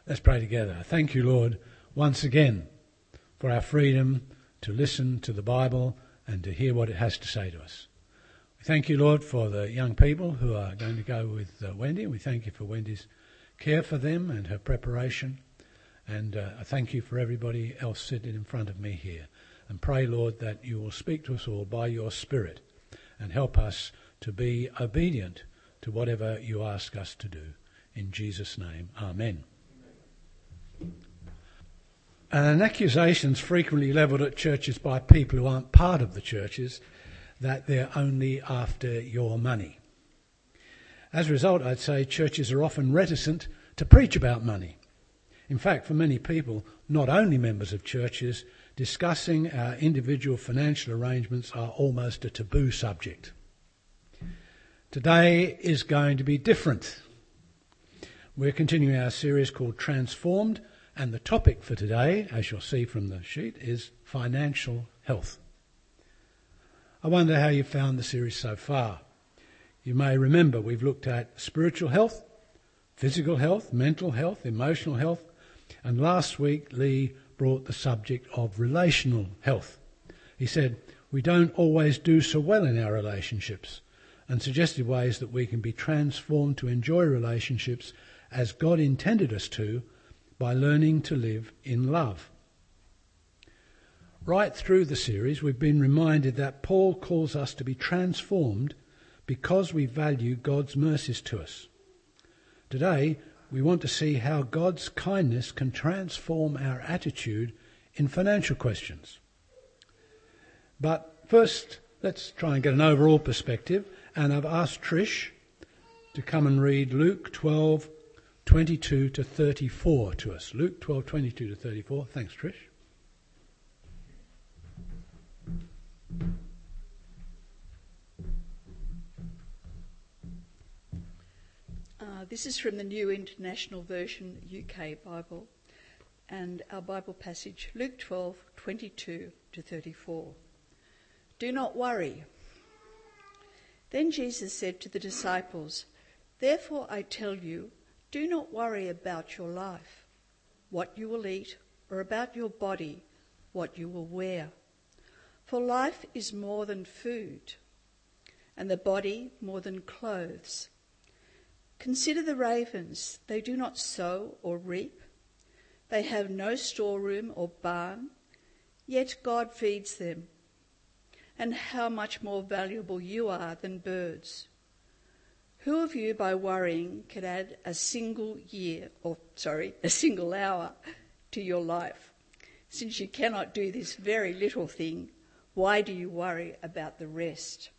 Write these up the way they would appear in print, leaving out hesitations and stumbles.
Let's pray together. Thank you, Lord, once again for our freedom to listen to the Bible and to hear what it has to say to us. We thank you, Lord, for the young people who are going to go with Wendy. We thank you for Wendy's care for them and her preparation. And I thank you for everybody else sitting in front of me here. And pray, Lord, that you will speak to us all by your Spirit and help us to be obedient to whatever you ask us to do. In Jesus' name, amen. An accusation is frequently levelled at churches by people who aren't part of the churches that they're only after your money. As a result, I'd say churches are often reticent to preach about money. In fact, for many people, not only members of churches, discussing our individual financial arrangements are almost a taboo subject. Today is going to be different. We're continuing our series called Transformed, and the topic for today, as you'll see from the sheet, is financial health. I wonder how you found the series so far. You may remember we've looked at spiritual health, physical health, mental health, emotional health, and last week Lee brought the subject of relational health. He said, we don't always do so well in our relationships, and suggested ways that we can be transformed to enjoy relationships as God intended us to, by learning to live in love. Right through the series, we've been reminded that Paul calls us to be transformed because we value God's mercies to us. Today, we want to see how God's kindness can transform our attitude in financial questions. But first, let's try and get an overall perspective, and I've asked Trish to come and read Luke 12:22 to 34 to us. Luke 12:22 to 34. Thanks, Trish. This is from the New International Version UK Bible, and our Bible passage, Luke 12:22 to 34. Do not worry. Then Jesus said to the disciples, therefore I tell you, do not worry about your life, what you will eat, or about your body, what you will wear. For life is more than food, and the body more than clothes. Consider the ravens, they do not sow or reap. They have no storeroom or barn, yet God feeds them. And how much more valuable you are than birds. Who of you, by worrying, can add a single hour to your life? Since you cannot do this very little thing, why do you worry about the rest?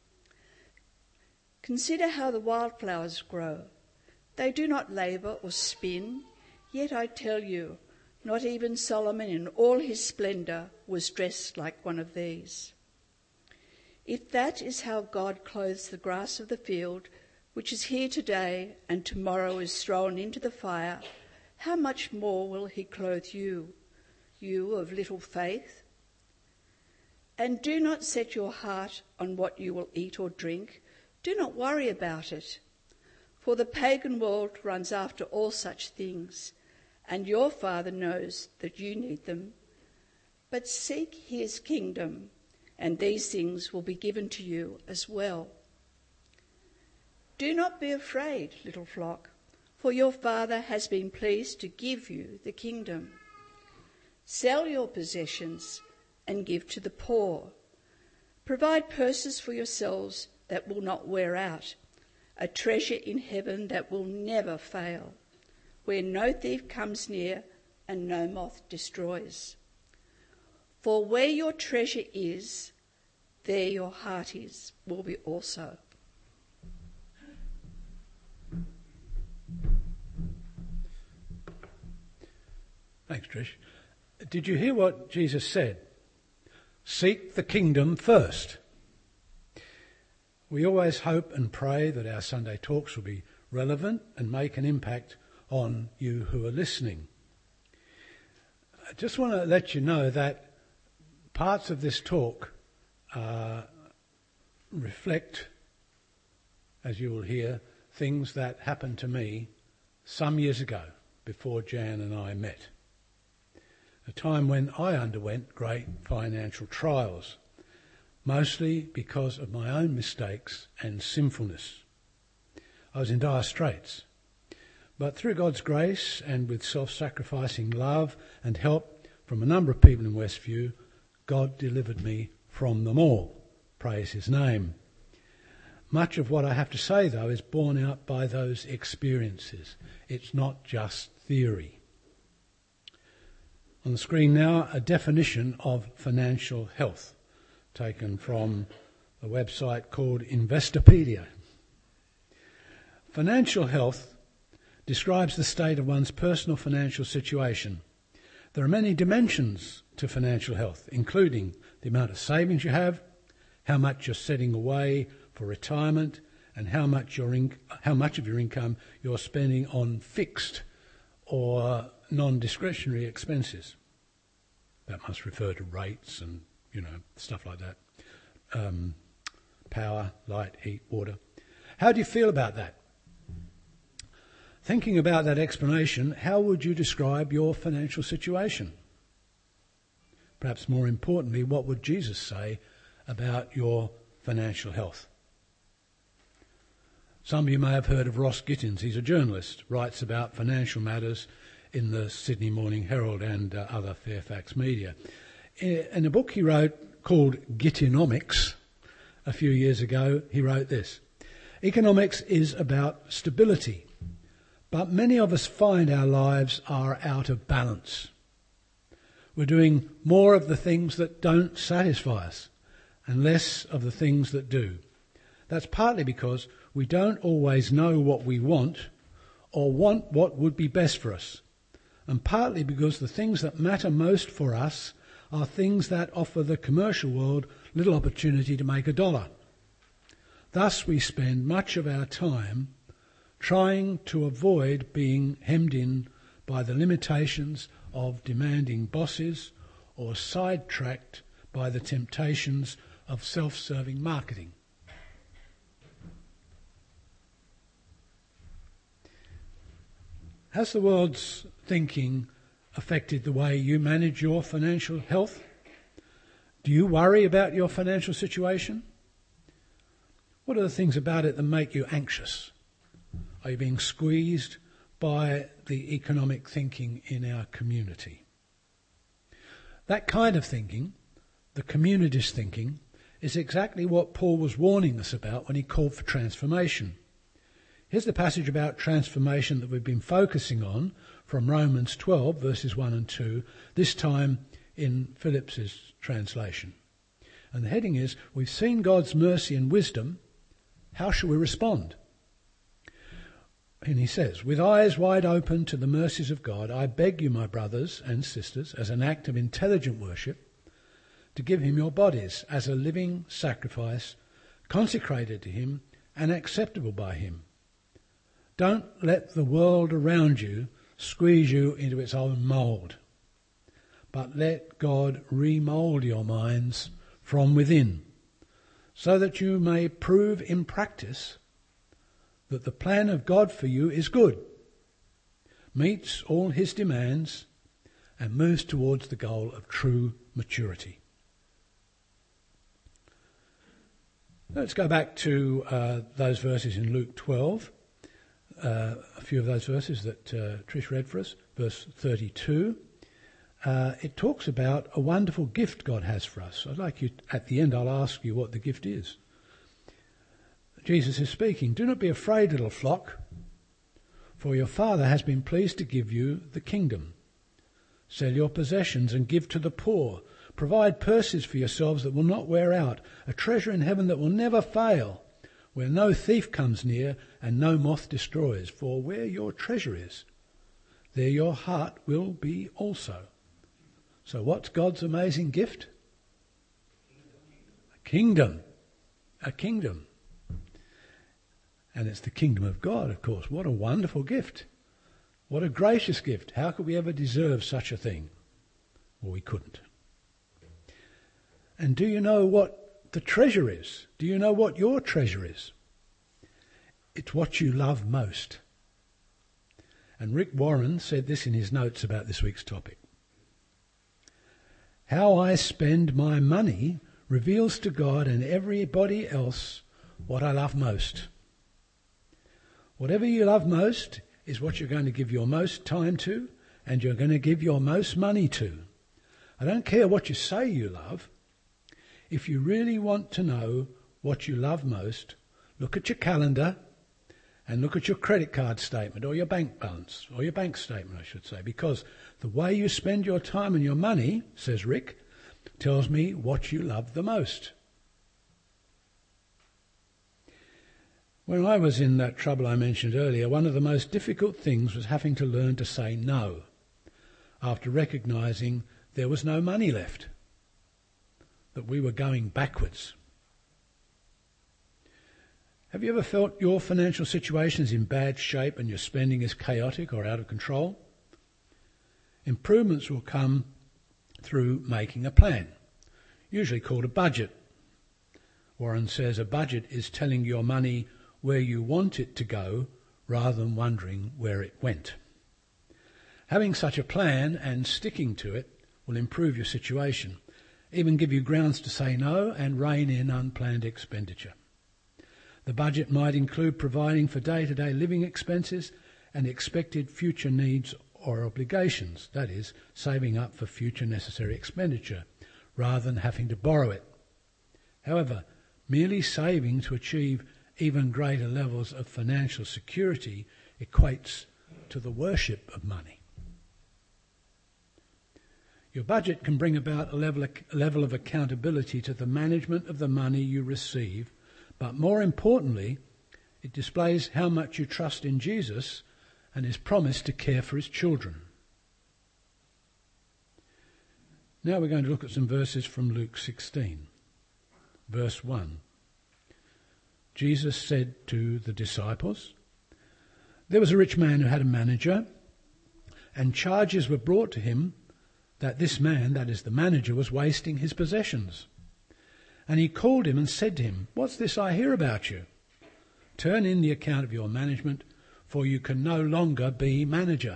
Consider how the wildflowers grow. They do not labour or spin, yet I tell you, not even Solomon in all his splendour was dressed like one of these. If that is how God clothes the grass of the field, which is here today and tomorrow is thrown into the fire, how much more will he clothe you, you of little faith? And do not set your heart on what you will eat or drink. Do not worry about it. For the pagan world runs after all such things, and your Father knows that you need them. But seek his kingdom, and these things will be given to you as well. Do not be afraid, little flock, for your Father has been pleased to give you the kingdom. Sell your possessions and give to the poor. Provide purses for yourselves that will not wear out, a treasure in heaven that will never fail, where no thief comes near and no moth destroys. For where your treasure is, there your heart will be also. Thanks, Trish. Did you hear what Jesus said? Seek the kingdom first. We always hope and pray that our Sunday talks will be relevant and make an impact on you who are listening. I just want to let you know that parts of this talk reflect, as you will hear, things that happened to me some years ago. before Jan and I met. A time when I underwent great financial trials, mostly because of my own mistakes and sinfulness. I was in dire straits. But through God's grace and with self-sacrificing love and help from a number of people in Westview, God delivered me from them all. Praise his name. Much of what I have to say, though, is borne out by those experiences. It's not just theory. On the screen now, a definition of financial health, taken from a website called Investopedia. Financial health describes the state of one's personal financial situation. There are many dimensions to financial health, including the amount of savings you have, how much you're setting away for retirement, and how much of your income you're spending on fixed or non-discretionary expenses. That must refer to rates and, stuff like that. Power, light, heat, water. How do you feel about that? Thinking about that explanation, how would you describe your financial situation? Perhaps more importantly, what would Jesus say about your financial health? Some of you may have heard of Ross Gittins. He's a journalist, writes about financial matters in the Sydney Morning Herald and other Fairfax media. In a book he wrote called Gittinomics a few years ago, he wrote this: "Economics is about stability, but many of us find our lives are out of balance. We're doing more of the things that don't satisfy us and less of the things that do. That's partly because we don't always know what we want or want what would be best for us, and partly because the things that matter most for us are things that offer the commercial world little opportunity to make a dollar. Thus we spend much of our time trying to avoid being hemmed in by the limitations of demanding bosses or sidetracked by the temptations of self-serving marketing." Has the world's thinking affected the way you manage your financial health? Do you worry about your financial situation? What are the things about it that make you anxious? Are you being squeezed by the economic thinking in our community? That kind of thinking, the communist thinking, is exactly what Paul was warning us about when he called for transformation. Here's the passage about transformation that we've been focusing on from Romans 12, verses 1 and 2, this time in Phillips's translation. And the heading is, "We've seen God's mercy and wisdom. How shall we respond?" And he says, "With eyes wide open to the mercies of God, I beg you, my brothers and sisters, as an act of intelligent worship, to give him your bodies as a living sacrifice, consecrated to him and acceptable by him. Don't let the world around you squeeze you into its own mould, but let God remould your minds from within, so that you may prove in practice that the plan of God for you is good, meets all his demands, and moves towards the goal of true maturity." Let's go back to those verses in Luke 12, a few of those verses that Trish read for us. Verse 32, it talks about a wonderful gift God has for us. I'd like you, at the end, I'll ask you what the gift is. Jesus is speaking, "Do not be afraid, little flock, for your Father has been pleased to give you the kingdom. Sell your possessions and give to the poor. Provide purses for yourselves that will not wear out, a treasure in heaven that will never fail, where no thief comes near and no moth destroys. For where your treasure is, there your heart will be also." So what's God's amazing gift? A kingdom. A kingdom. And it's the kingdom of God, of course. What a wonderful gift. What a gracious gift. How could we ever deserve such a thing? Well, we couldn't. And do you know what the treasure is? Do you know what your treasure is? It's what you love most. And Rick Warren said this in his notes about this week's topic. How I spend my money reveals to God and everybody else what I love most. Whatever you love most is what you're going to give your most time to and you're going to give your most money to. I don't care what you say you love. If you really want to know what you love most, look at your calendar and look at your credit card statement or your bank balance, or your bank statement, I should say, because the way you spend your time and your money, says Rick, tells me what you love the most. When I was in that trouble I mentioned earlier, one of the most difficult things was having to learn to say no after recognising there was no money left, that we were going backwards. Have you ever felt your financial situation is in bad shape and your spending is chaotic or out of control? Improvements will come through making a plan, usually called a budget. Warren says a budget is telling your money where you want it to go rather than wondering where it went. Having such a plan and sticking to it will improve your situation, even give you grounds to say no and rein in unplanned expenditure. The budget might include providing for day-to-day living expenses and expected future needs or obligations, that is, saving up for future necessary expenditure, rather than having to borrow it. However, merely saving to achieve even greater levels of financial security equates to the worship of money. Your budget can bring about a level of accountability to the management of the money you receive, but more importantly, it displays how much you trust in Jesus and his promise to care for his children. Now we're going to look at some verses from Luke 16, verse 1. Jesus said to the disciples, "There was a rich man who had a manager, and charges were brought to him that this man, that is the manager, was wasting his possessions. And he called him and said to him, 'What's this I hear about you? Turn in the account of your management, for you can no longer be manager.'"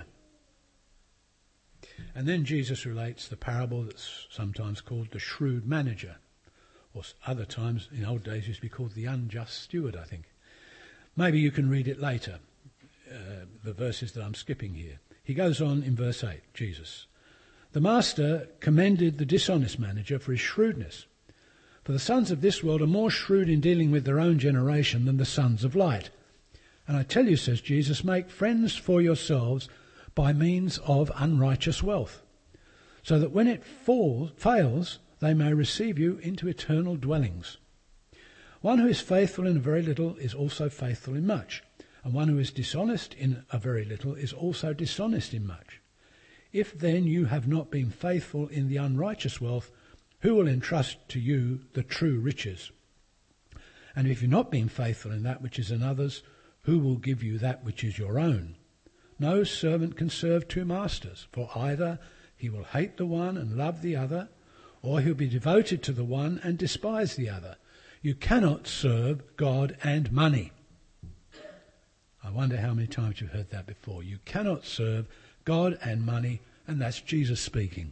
And then Jesus relates the parable that's sometimes called the shrewd manager, or other times in old days used to be called the unjust steward, I think. Maybe you can read it later, the verses that I'm skipping here. He goes on in verse 8, Jesus. "The master commended the dishonest manager for his shrewdness. For the sons of this world are more shrewd in dealing with their own generation than the sons of light. And I tell you, says Jesus, make friends for yourselves by means of unrighteous wealth, so that when it fails, they may receive you into eternal dwellings. One who is faithful in a very little is also faithful in much, and one who is dishonest in a very little is also dishonest in much. If then you have not been faithful in the unrighteous wealth, who will entrust to you the true riches? And if you've not been faithful in that which is another's, who will give you that which is your own? No servant can serve two masters, for either he will hate the one and love the other, or he'll be devoted to the one and despise the other. You cannot serve God and money." I wonder how many times you've heard that before. You cannot serve God and money, and that's Jesus speaking.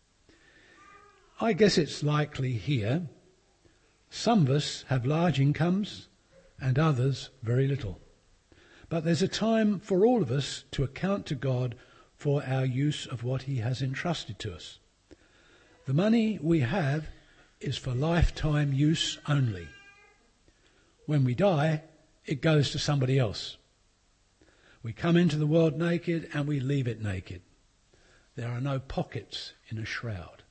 I guess it's likely here some of us have large incomes and others very little. But there's a time for all of us to account to God for our use of what he has entrusted to us. The money we have is for lifetime use only. When we die, it goes to somebody else. We come into the world naked and we leave it naked. There are no pockets in a shroud.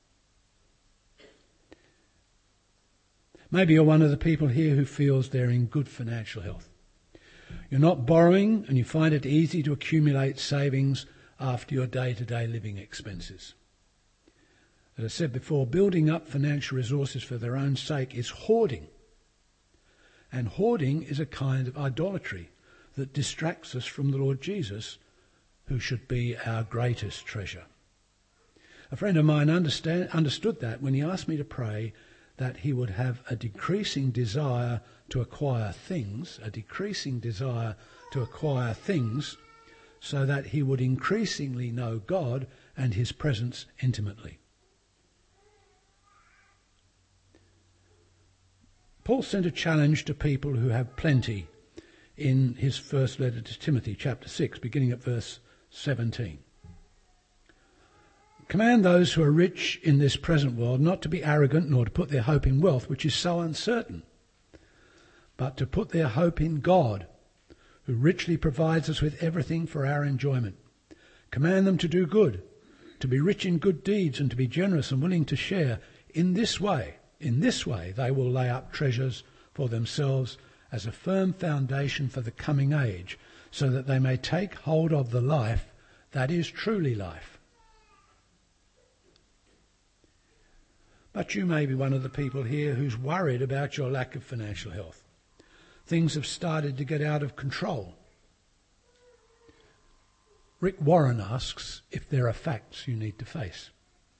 Maybe you're one of the people here who feels they're in good financial health. You're not borrowing and you find it easy to accumulate savings after your day-to-day living expenses. As I said before, building up financial resources for their own sake is hoarding. And hoarding is a kind of idolatry that distracts us from the Lord Jesus, who should be our greatest treasure. A friend of mine understood that when he asked me to pray that he would have a decreasing desire to acquire things, so that he would increasingly know God and his presence intimately. Paul sent a challenge to people who have plenty in his first letter to Timothy, chapter 6, beginning at verse 17. Command those who are rich in this present world not to be arrogant nor to put their hope in wealth, which is so uncertain, but to put their hope in God, who richly provides us with everything for our enjoyment. Command them to do good, to be rich in good deeds, and to be generous and willing to share. In this way, they will lay up treasures for themselves as a firm foundation for the coming age, so that they may take hold of the life that is truly life. But you may be one of the people here who's worried about your lack of financial health. Things have started to get out of control. Rick Warren asks if there are facts you need to face.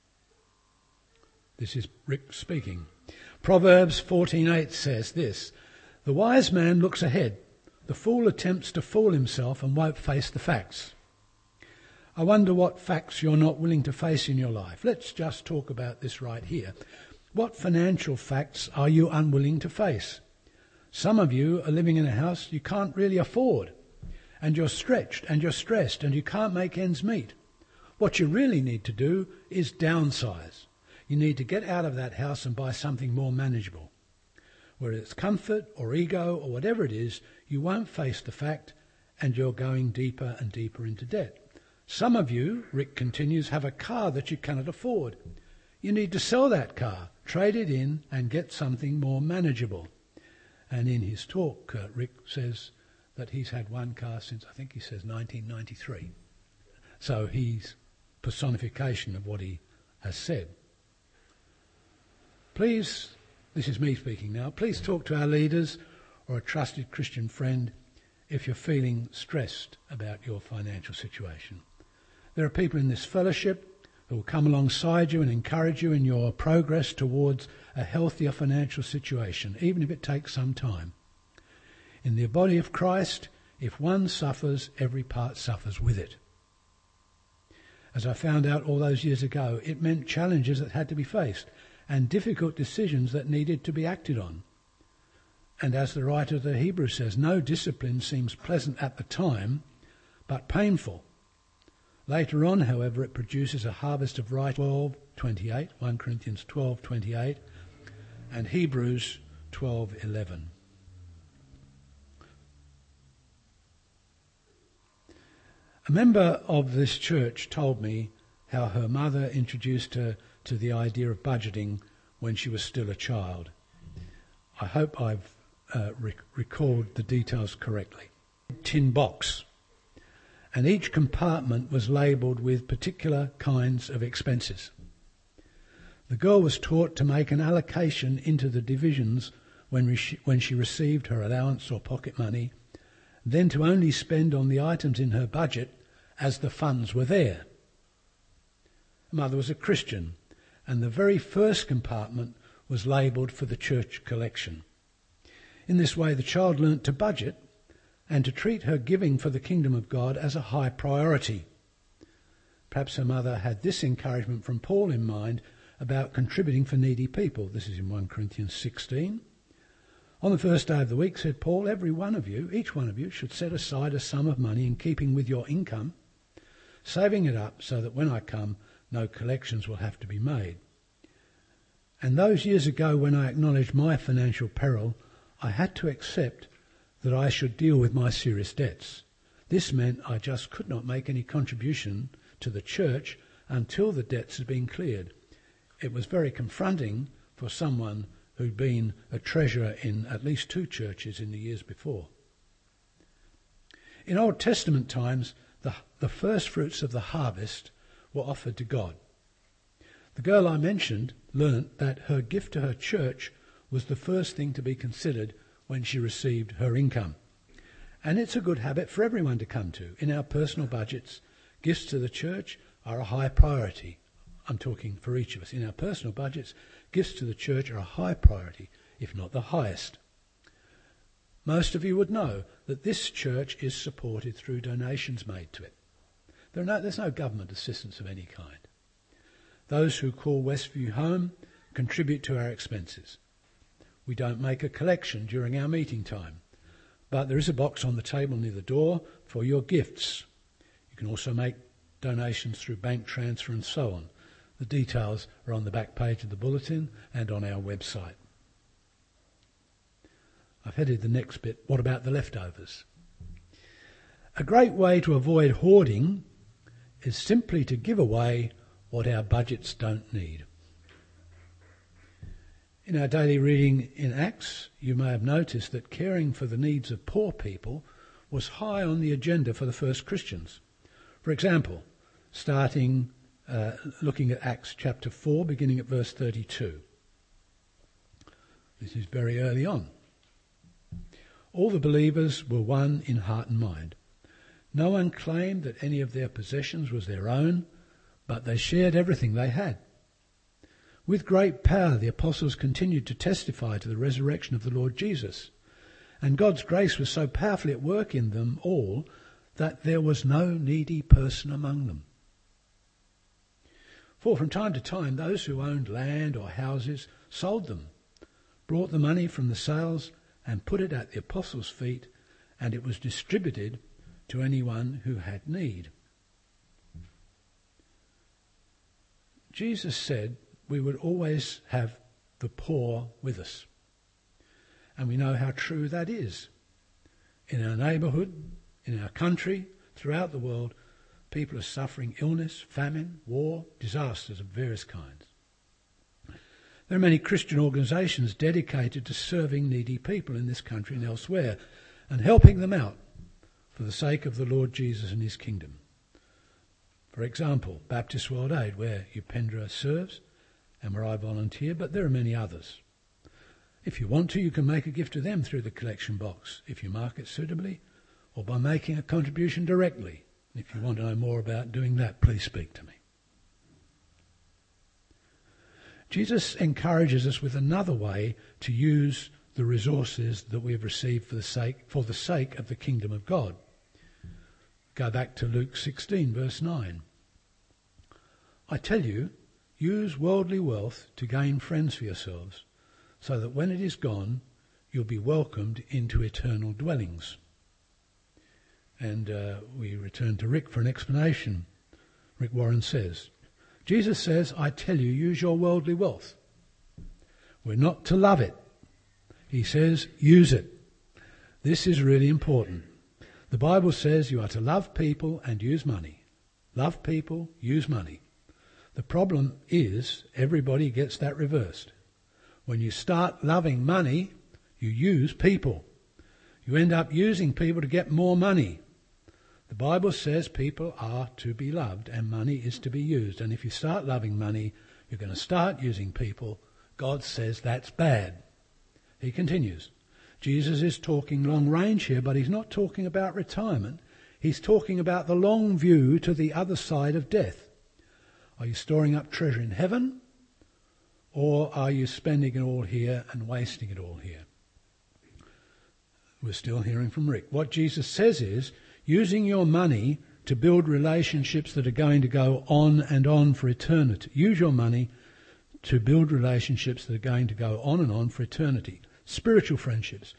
This is Rick speaking. Proverbs 14:8 says this: "The wise man looks ahead. The fool attempts to fool himself and won't face the facts." I wonder what facts you're not willing to face in your life. Let's just talk about this right here. What financial facts are you unwilling to face? Some of you are living in a house you can't really afford, and you're stretched and you're stressed and you can't make ends meet. What you really need to do is downsize. You need to get out of that house and buy something more manageable. Whether it's comfort or ego or whatever it is, you won't face the fact and you're going deeper and deeper into debt. Some of you, Rick continues, have a car that you cannot afford. You need to sell that car, trade it in and get something more manageable. And in his talk, Rick says that he's had one car since, I think he says, 1993. So he's personification of what he has said. Please, this is me speaking now, please talk to our leaders or a trusted Christian friend if you're feeling stressed about your financial situation. There are people in this fellowship who will come alongside you and encourage you in your progress towards a healthier financial situation, even if it takes some time. In the body of Christ, if one suffers, every part suffers with it. As I found out all those years ago, it meant challenges that had to be faced and difficult decisions that needed to be acted on. And as the writer of the Hebrews says, no discipline seems pleasant at the time, but painful. Later on, however, it produces a harvest of righteousness. 12:28, 1 Corinthians 12:28, and Hebrews 12:11. A member of this church told me how her mother introduced her to the idea of budgeting when she was still a child. I hope I've recalled the details correctly. Tin box, and each compartment was labelled with particular kinds of expenses. The girl was taught to make an allocation into the divisions when she received her allowance or pocket money, then to only spend on the items in her budget as the funds were there. Her mother was a Christian, and the very first compartment was labelled for the church collection. In this way, the child learnt to budget and to treat her giving for the kingdom of God as a high priority. Perhaps her mother had this encouragement from Paul in mind about contributing for needy people. This is in 1 Corinthians 16. On the first day of the week, said Paul, each one of you should set aside a sum of money in keeping with your income, saving it up so that when I come, no collections will have to be made. And those years ago when I acknowledged my financial peril, I had to accept that I should deal with my serious debts. This meant I just could not make any contribution to the church until the debts had been cleared. It was very confronting for someone who'd been a treasurer in at least 2 churches in the years before. In Old Testament times, the first fruits of the harvest were offered to God. The girl I mentioned learnt that her gift to her church was the first thing to be considered when she received her income. And it's a good habit for everyone to come to. In our personal budgets, gifts to the church are a high priority. I'm talking for each of us. In our personal budgets, gifts to the church are a high priority, if not the highest. Most of you would know that this church is supported through donations made to it. There's no government assistance of any kind. Those who call Westview home contribute to our expenses. We don't make a collection during our meeting time, but there is a box on the table near the door for your gifts. You can also make donations through bank transfer and so on. The details are on the back page of the bulletin and on our website. I've headed the next bit. What about the leftovers? A great way to avoid hoarding is simply to give away what our budgets don't need. In our daily reading in Acts, you may have noticed that caring for the needs of poor people was high on the agenda for the first Christians. For example, looking at Acts chapter 4, beginning at verse 32. This is very early on. All the believers were one in heart and mind. No one claimed that any of their possessions was their own, but they shared everything they had. With great power, the apostles continued to testify to the resurrection of the Lord Jesus, and God's grace was so powerfully at work in them all that there was no needy person among them. For from time to time, those who owned land or houses sold them, brought the money from the sales and put it at the apostles' feet, and it was distributed to anyone who had need. Jesus said we would always have the poor with us. And we know how true that is. In our neighbourhood, in our country, throughout the world, people are suffering illness, famine, war, disasters of various kinds. There are many Christian organisations dedicated to serving needy people in this country and elsewhere and helping them out for the sake of the Lord Jesus and his kingdom. For example, Baptist World Aid, where Upendra serves and where I volunteer, but there are many others. If you want to, you can make a gift to them through the collection box, if you mark it suitably, or by making a contribution directly. If you want to know more about doing that, please speak to me. Jesus encourages us with another way to use the resources that we have received for the sake of the kingdom of God. Go back to Luke 16, verse 9. I tell you, use worldly wealth to gain friends for yourselves, so that when it is gone, you'll be welcomed into eternal dwellings. And we return to Rick for an explanation. Rick Warren says, Jesus says, I tell you, use your worldly wealth. We're not to love it. He says, use it. This is really important. The Bible says you are to love people and use money. Love people, use money. The problem is everybody gets that reversed. When you start loving money, you use people. You end up using people to get more money. The Bible says people are to be loved and money is to be used. And if you start loving money, you're going to start using people. God says that's bad. He continues. Jesus is talking long range here, but he's not talking about retirement. He's talking about the long view to the other side of death. Are you storing up treasure in heaven, or are you spending it all here and wasting it all here? We're still hearing from Rick. What Jesus says is, using your money to build relationships that are going to go on and on for eternity. Use your money to build relationships that are going to go on and on for eternity. Spiritual friendships.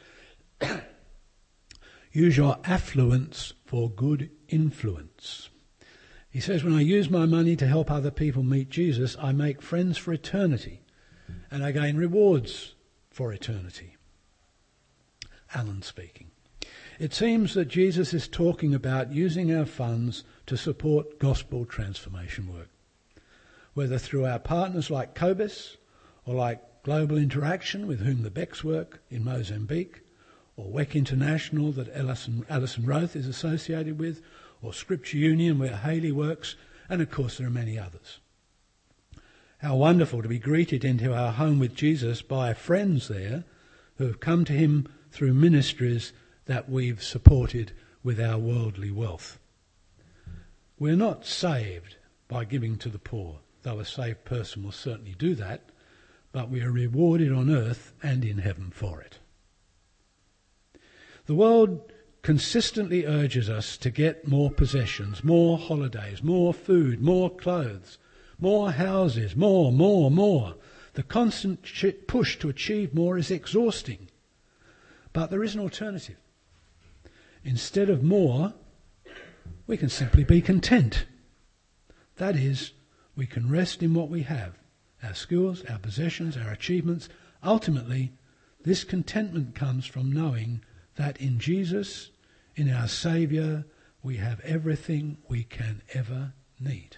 Use your affluence for good influence. He says, when I use my money to help other people meet Jesus, I make friends for eternity and I gain rewards for eternity. Alan speaking. It seems that Jesus is talking about using our funds to support gospel transformation work, whether through our partners like Cobus or like Global Interaction, with whom the Becks work in Mozambique, or WEC International that Alison Roth is associated with, or Scripture Union where Haley works, and of course there are many others. How wonderful to be greeted into our home with Jesus by friends there who have come to him through ministries that we've supported with our worldly wealth. We're not saved by giving to the poor, though a saved person will certainly do that, but we are rewarded on earth and in heaven for it. The world consistently urges us to get more possessions, more holidays, more food, more clothes, more houses, more. The constant push to achieve more is exhausting. But there is an alternative. Instead of more, we can simply be content. That is, we can rest in what we have, our skills, our possessions, our achievements. Ultimately, this contentment comes from knowing that in Jesus, in our Saviour, we have everything we can ever need.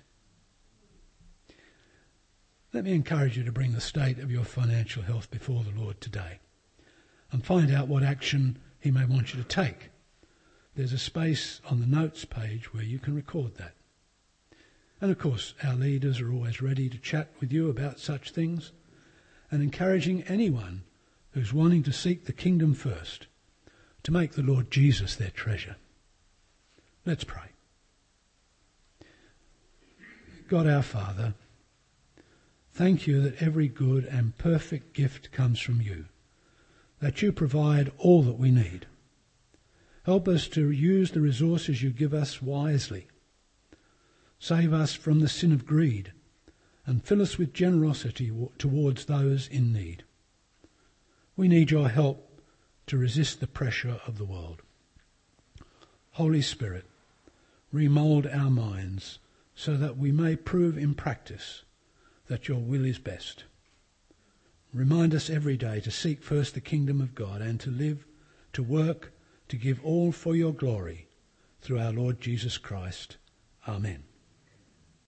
Let me encourage you to bring the state of your financial health before the Lord today and find out what action he may want you to take. There's a space on the notes page where you can record that. And of course, our leaders are always ready to chat with you about such things, and encouraging anyone who's wanting to seek the kingdom first to make the Lord Jesus their treasure. Let's pray. God our Father, thank you that every good and perfect gift comes from you, that you provide all that we need. Help us to use the resources you give us wisely. Save us from the sin of greed and fill us with generosity towards those in need. We need your help to resist the pressure of the world. Holy Spirit, remould our minds so that we may prove in practice that your will is best. Remind us every day to seek first the kingdom of God and to live, to work, to give all for your glory through our Lord Jesus Christ. Amen.